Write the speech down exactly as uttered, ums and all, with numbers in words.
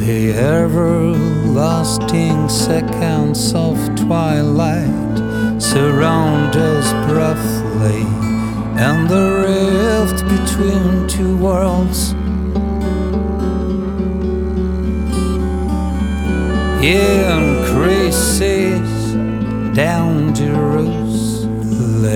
The everlasting seconds of twilight surround us breathly, and the rift between two worlds. In